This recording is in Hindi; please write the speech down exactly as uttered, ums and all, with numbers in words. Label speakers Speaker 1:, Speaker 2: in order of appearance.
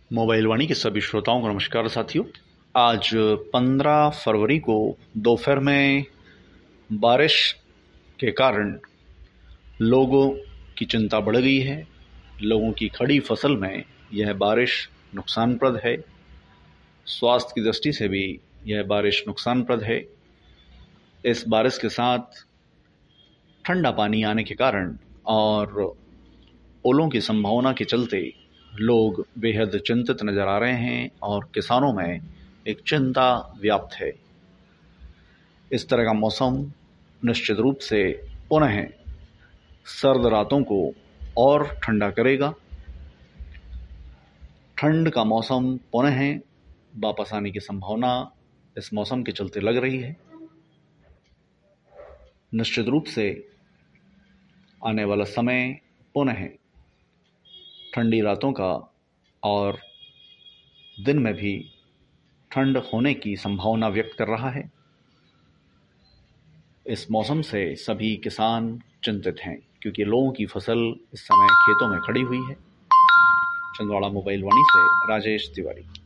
Speaker 1: मोबाइल वाणी के सभी श्रोताओं को नमस्कार साथियों। आज पंद्रह फरवरी को दोपहर में बारिश के कारण लोगों की चिंता बढ़ गई है। लोगों की खड़ी फसल में यह बारिश नुकसानप्रद है। स्वास्थ्य की दृष्टि से भी यह बारिश नुकसानप्रद है। इस बारिश के साथ ठंडा पानी आने के कारण और ओलों की संभावना के चलते लोग बेहद चिंतित नजर आ रहे हैं और किसानों में एक चिंता व्याप्त है। इस तरह का मौसम निश्चित रूप से पुनः सर्द रातों को और ठंडा करेगा। ठंड का मौसम पुनः वापस आने की संभावना इस मौसम के चलते लग रही है। निश्चित रूप से आने वाला समय पुनः ठंडी रातों का और दिन में भी ठंड होने की संभावना व्यक्त कर रहा है। इस मौसम से सभी किसान चिंतित हैं क्योंकि लोगों की फसल इस समय खेतों में खड़ी हुई है। छिंदवाड़ा मोबाइल वाणी से राजेश तिवारी।